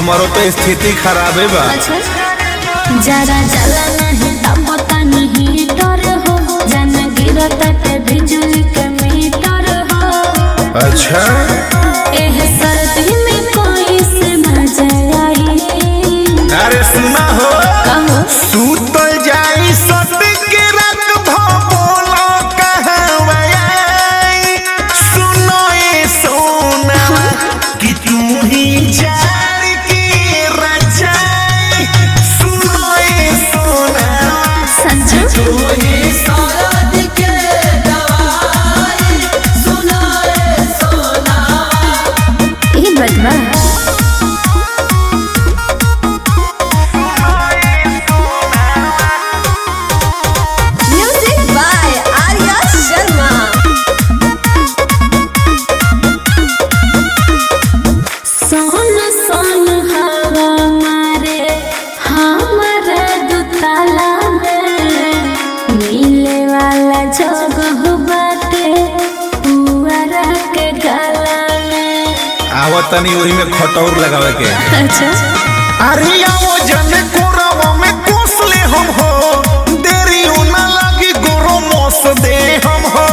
हमारो तो स्थिति खराब है बा। अच्छा जरा जला नहीं तब तनी हीटर हो जन गिरता के बिजली के मीटर हो। अच्छा एह सर्दी में कोई से मजा आई। अरे सुना हो कहो सूतल जाई सट के रात भोला कहवा आई। सुनो ए सोना कि तू ही जान की रजाई। सुनो ए सोना संजू तू ही साथ के दवाई। सुनो ए सोना ये बदवा म्यूजिक बाय आर्या शर्मा। सोन सोन हवा मारे हमारा दुताला में मिले वाला जगह बाटे पुअरा के गला में। आवत तनी वही में खटौर लगावे के। अच्छा अरे आओ जन कोरावा में कोसले हम हो देरी ना लगी गोरो मोस दे हम हो।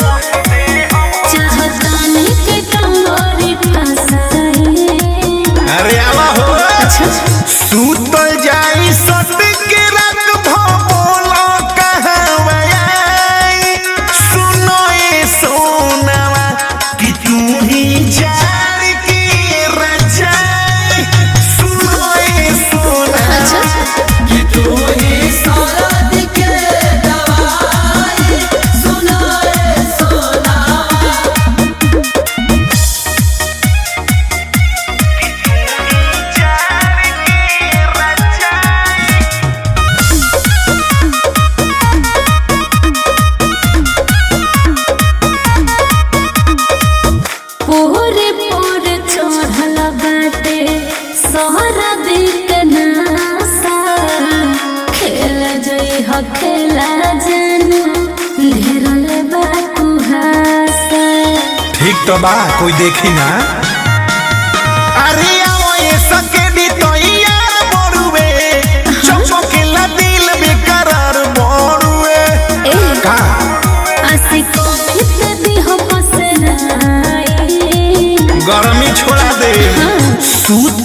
चाहतानी के टंगोरी फसाई। अरे आवा हो अच्छा सूतल जाई सट के रात भोला कहवा आई। सुनो ए सोनावा कि तू ही जान की रजाई। सुनो ए सोना अच्छा कि तू ही साथ के दवाई। सुनो ए सोना पूरे पूरे चढ़ल बाटे सहरा दिक नासा। खेल जई ह खेला जानू घेरल बा कुहासा। ठीक तो बा कोई देखी ना। अरे आओ ये सकेडी तो यार बड़ुए चमकेला दिल बेकरार बड़ुए। ए का आशिको फित दिहो पसनाई। गरमी छोड़ा दे सूत